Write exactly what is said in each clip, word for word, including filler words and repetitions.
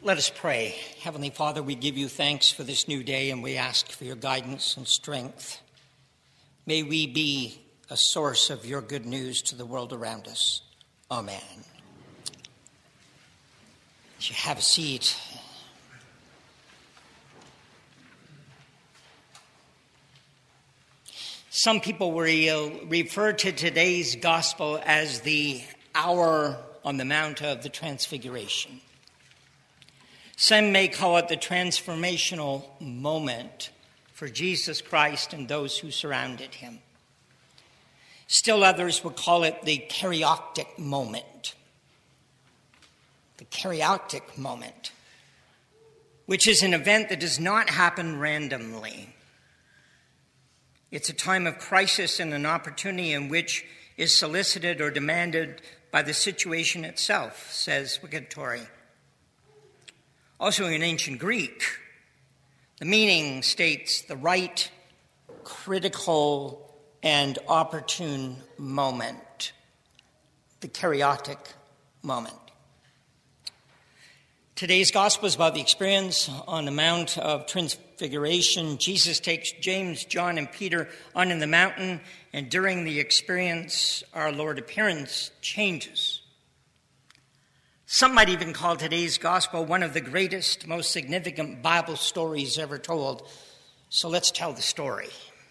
Let us pray. Heavenly Father, we give you thanks for this new day, and we ask for your guidance and strength. May we be a source of your good news to the world around us. Amen. As you have a seat. Some people will refer to today's gospel as the hour on the Mount of the Transfiguration. Some may call it the transformational moment for Jesus Christ and those who surrounded him. Still others would call it the Kerioptic moment. The Kerioptic moment, which is an event that does not happen randomly. It's a time of crisis and an opportunity in which is solicited or demanded by the situation itself, says Wicatori. Also in ancient Greek, the meaning states the right, critical, and opportune moment, the Kerioptic moment. Today's gospel is about the experience on the Mount of Transfiguration. Jesus takes James, John, and Peter on in the mountain, and during the experience, our Lord's appearance changes. Some might even call today's gospel one of the greatest, most significant Bible stories ever told. So let's tell the story.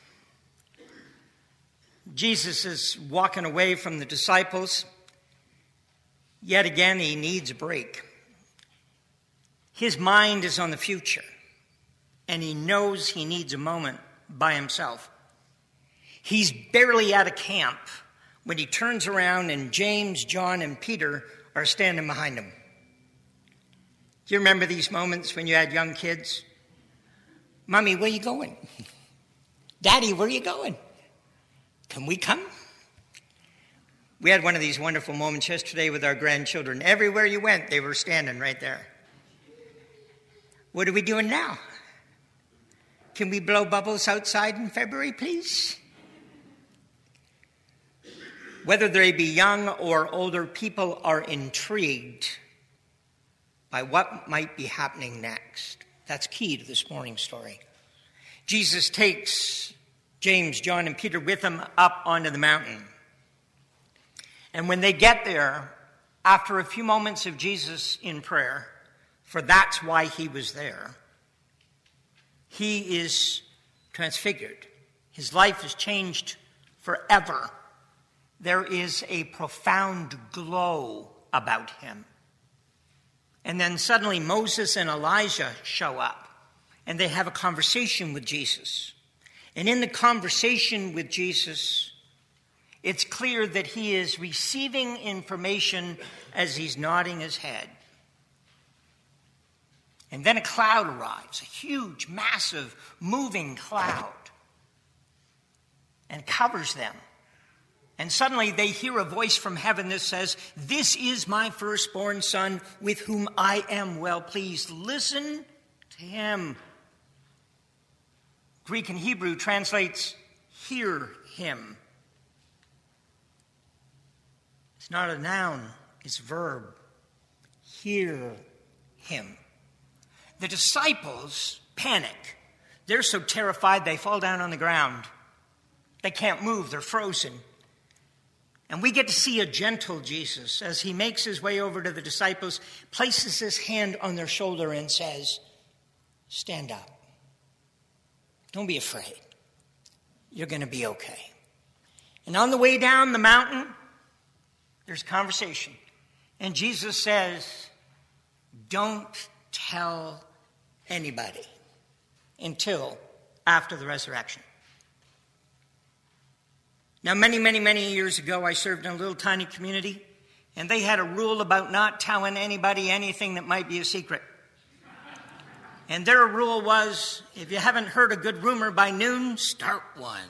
Jesus is walking away from the disciples. Yet again, he needs a break. His mind is on the future, and he knows he needs a moment by himself. He's barely out of camp when he turns around and James, John, and Peter are standing behind him. Do you remember these moments when you had young kids? Mommy, where are you going? Daddy, where are you going? Can we come? We had one of these wonderful moments yesterday with our grandchildren. Everywhere you went, they were standing right there. What are we doing now? Can we blow bubbles outside in February, please? Whether they be young or older, people are intrigued by what might be happening next. That's key to this morning's story. Jesus takes James, John, and Peter with him up onto the mountain. And when they get there, after a few moments of Jesus in prayer, for that's why he was there, he is transfigured. His life is changed forever. There is a profound glow about him. And then suddenly Moses and Elijah show up, and they have a conversation with Jesus. And in the conversation with Jesus, it's clear that he is receiving information as he's nodding his head. And then a cloud arrives, a huge, massive, moving cloud, and covers them. And suddenly they hear a voice from heaven that says, "This is my firstborn son with whom I am well pleased. Listen to him." Greek and Hebrew translates, "hear him." It's not a noun, it's a verb. Hear him. The disciples panic. They're so terrified they fall down on the ground. They can't move, they're frozen. And we get to see a gentle Jesus as he makes his way over to the disciples, places his hand on their shoulder and says, "Stand up. Don't be afraid. You're going to be okay." And on the way down the mountain, there's conversation. And Jesus says, "Don't tell anybody until after the resurrection." Now, many, many, many years ago, I served in a little tiny community, and they had a rule about not telling anybody anything that might be a secret. And their rule was, if you haven't heard a good rumor by noon, start one.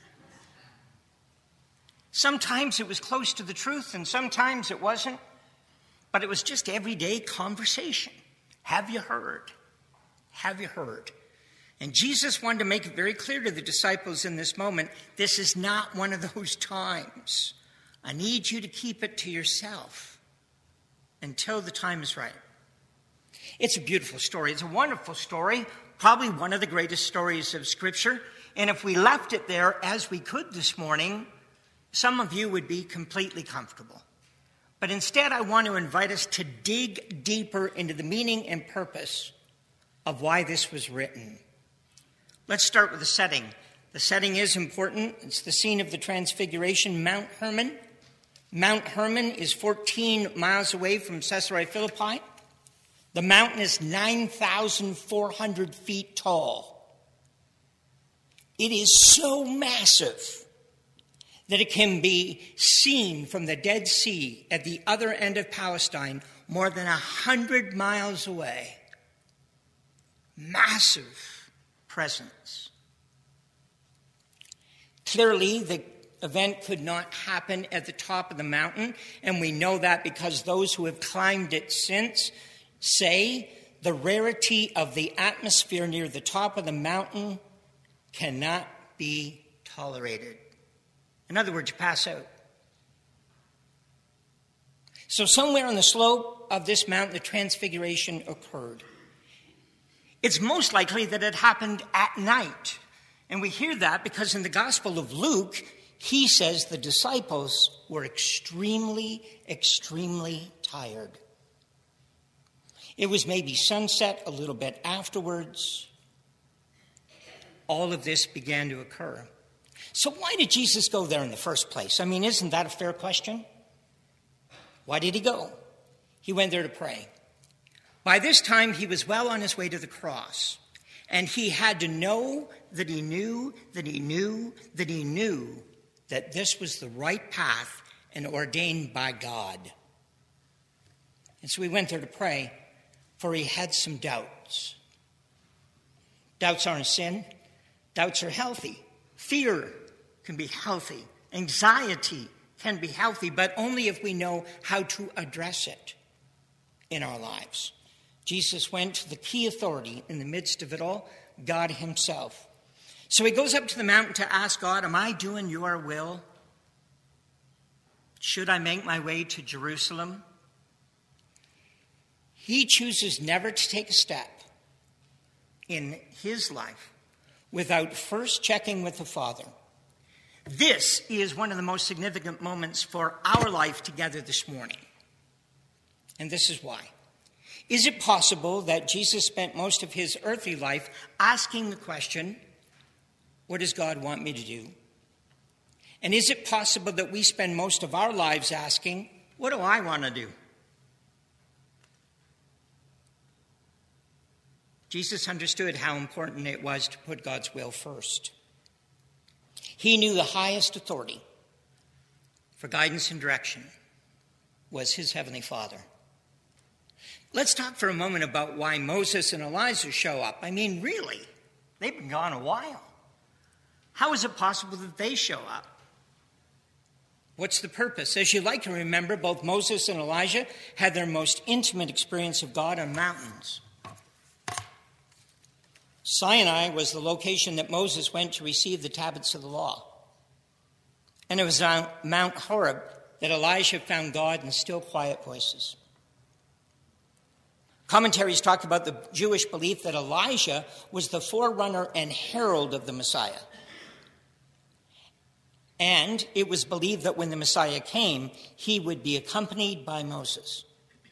Sometimes it was close to the truth, and sometimes it wasn't, but it was just everyday conversation. Have you heard? Have you heard? And Jesus wanted to make it very clear to the disciples in this moment, this is not one of those times. I need you to keep it to yourself until the time is right. It's a beautiful story. It's a wonderful story, probably one of the greatest stories of Scripture. And if we left it there as we could this morning, some of you would be completely comfortable. But instead, I want to invite us to dig deeper into the meaning and purpose of why this was written. Let's start with the setting. The setting is important. It's the scene of the Transfiguration, Mount Hermon. Mount Hermon is fourteen miles away from Caesarea Philippi. The mountain is nine thousand four hundred feet tall. It is so massive that it can be seen from the Dead Sea at the other end of Palestine, more than a hundred miles away. Massive presence. Clearly, the event could not happen at the top of the mountain, and we know that because those who have climbed it since say the rarity of the atmosphere near the top of the mountain cannot be tolerated. In other words, you pass out. So somewhere on the slope of this mountain, the Transfiguration occurred. It's most likely that it happened at night. And we hear that because in the Gospel of Luke, he says the disciples were extremely, extremely tired. It was maybe sunset, a little bit afterwards. All of this began to occur. So why did Jesus go there in the first place? I mean, isn't that a fair question? Why did he go? He went there to pray. By this time, he was well on his way to the cross. And he had to know that he knew, that he knew, that he knew that this was the right path and ordained by God. And so he went there to pray, for he had some doubts. Doubts aren't a sin. Doubts are healthy. Fear can be healthy. Anxiety can be healthy, but only if we know how to address it in our lives. Jesus went to the key authority in the midst of it all, God himself. So he goes up to the mountain to ask God, am I doing your will? Should I make my way to Jerusalem? He chooses never to take a step in his life without first checking with the Father. This is one of the most significant moments for our life together this morning. And this is why. Is it possible that Jesus spent most of his earthly life asking the question, what does God want me to do? And is it possible that we spend most of our lives asking, what do I want to do? Jesus understood how important it was to put God's will first. He knew the highest authority for guidance and direction was his Heavenly Father. Let's talk for a moment about why Moses and Elijah show up. I mean, really, they've been gone a while. How is it possible that they show up? What's the purpose? As you like to remember, both Moses and Elijah had their most intimate experience of God on mountains. Sinai was the location that Moses went to receive the tablets of the law. And it was on Mount Horeb that Elijah found God in still, quiet voices. Commentaries talk about the Jewish belief that Elijah was the forerunner and herald of the Messiah. And it was believed that when the Messiah came, he would be accompanied by Moses.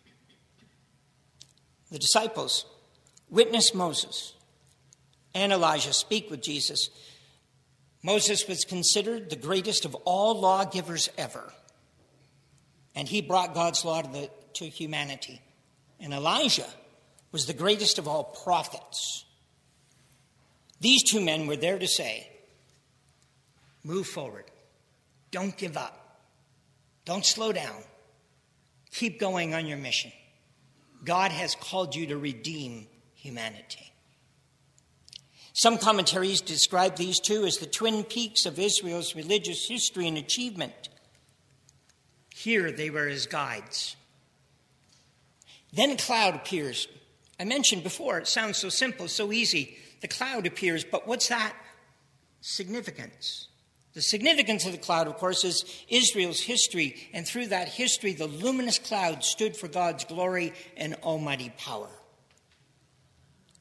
The disciples witnessed Moses and Elijah speak with Jesus. Moses was considered the greatest of all lawgivers ever. And he brought God's law to, the, to humanity. And Elijah was the greatest of all prophets. These two men were there to say, move forward. Don't give up. Don't slow down. Keep going on your mission. God has called you to redeem humanity. Some commentaries describe these two as the twin peaks of Israel's religious history and achievement. Here they were as guides. Then a cloud appears. I mentioned before, it sounds so simple, so easy. The cloud appears, but what's that significance? The significance of the cloud, of course, is Israel's history, and through that history, the luminous cloud stood for God's glory and almighty power.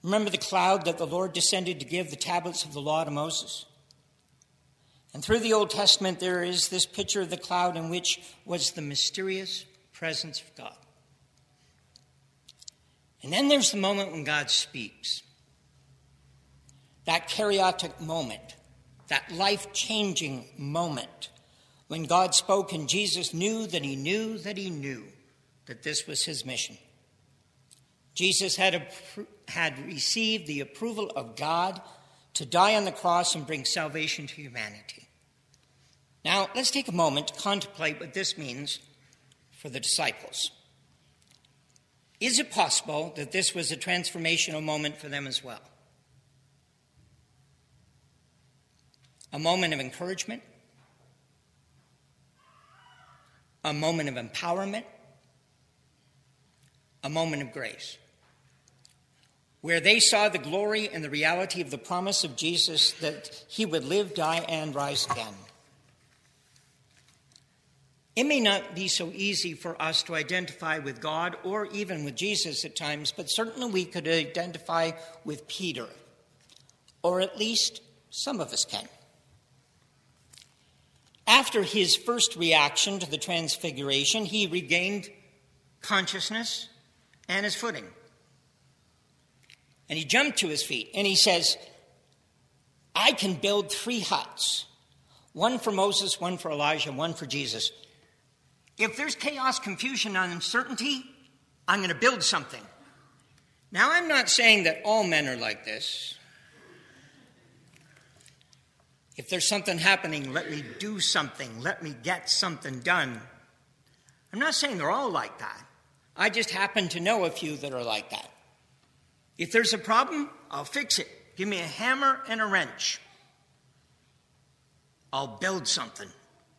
Remember the cloud that the Lord descended to give the tablets of the law to Moses? And through the Old Testament, there is this picture of the cloud in which was the mysterious presence of God. And then there's the moment when God speaks. That karyotic moment, that life-changing moment when God spoke and Jesus knew that he knew that he knew that this was his mission. Jesus had, appro- had received the approval of God to die on the cross and bring salvation to humanity. Now, let's take a moment to contemplate what this means for the disciples. Is it possible that this was a transformational moment for them as well? A moment of encouragement, a moment of empowerment, a moment of grace, where they saw the glory and the reality of the promise of Jesus that he would live, die, and rise again. It may not be so easy for us to identify with God or even with Jesus at times, but certainly we could identify with Peter, or at least some of us can. After his first reaction to the transfiguration, he regained consciousness and his footing. And he jumped to his feet and he says, I can build three huts, one for Moses, one for Elijah, one for Jesus. If there's chaos, confusion, and uncertainty, I'm going to build something. Now, I'm not saying that all men are like this. If there's something happening, let me do something. Let me get something done. I'm not saying they're all like that. I just happen to know a few that are like that. If there's a problem, I'll fix it. Give me a hammer and a wrench. I'll build something.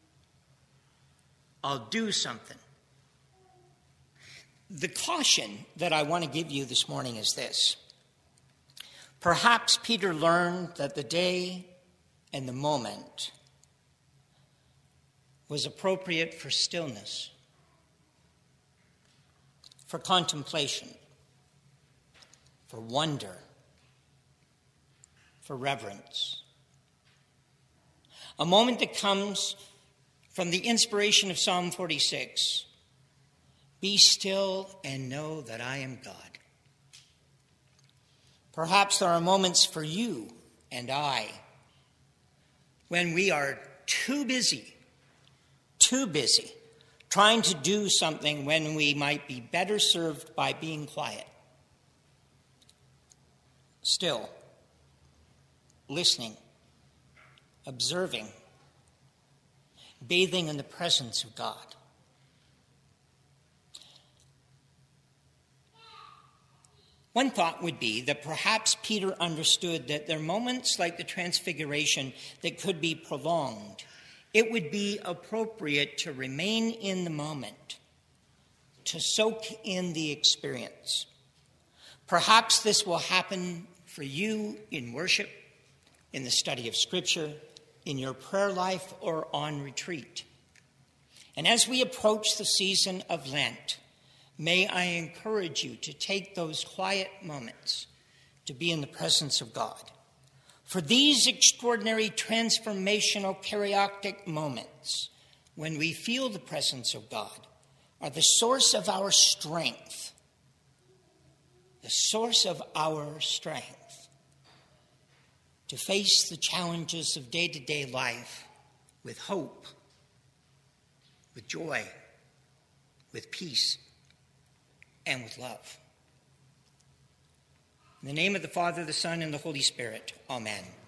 I'll do something. The caution that I want to give you this morning is this. Perhaps Peter learned that the day and the moment was appropriate for stillness, for contemplation, for wonder, for reverence. A moment that comes from the inspiration of Psalm forty-six. Be still and know that I am God. Perhaps there are moments for you and I when we are too busy, too busy, trying to do something when we might be better served by being quiet. Still, listening, observing, bathing in the presence of God. One thought would be that perhaps Peter understood that there are moments like the Transfiguration that could be prolonged. It would be appropriate to remain in the moment, to soak in the experience. Perhaps this will happen for you in worship, in the study of Scripture, in your prayer life, or on retreat. And as we approach the season of Lent, may I encourage you to take those quiet moments to be in the presence of God. For these extraordinary transformational karyotic moments, when we feel the presence of God, are the source of our strength. The source of our strength to face the challenges of day-to-day life with hope, with joy, with peace, and with love. In the name of the Father, the Son, and the Holy Spirit, amen.